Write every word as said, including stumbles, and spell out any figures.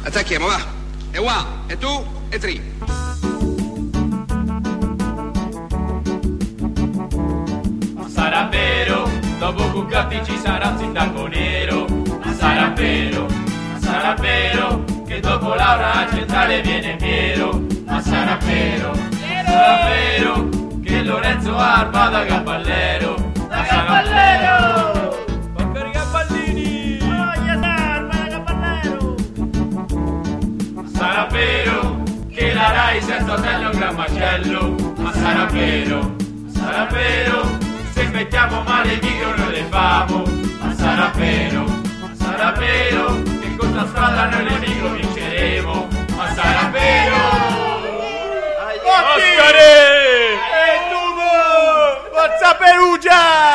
attacchiamo, va. E one, e two, e three. Ma sarà vero, dopo Bugatti ci sarà un sindaco nero. Ma sarà vero, ma sarà vero, che dopo Laura Centrale viene Piero. Ma sarà vero, sarà vero, che Lorenzo Arpa da Gamballero. Da Gamballero! Porca Gamballini! Voglia Sarpa da Gamballero! Ma sarà vero, che la Rai senza hotel è un gran macello. Ma sarà vero, sarà vero, se mettiamo male i micro noi le famo. Ma sarà vero, ma sarà vero, che con la strada noi le micro vinceremo. Ma sarà vero! Oscare! E tu! Forza Perugia!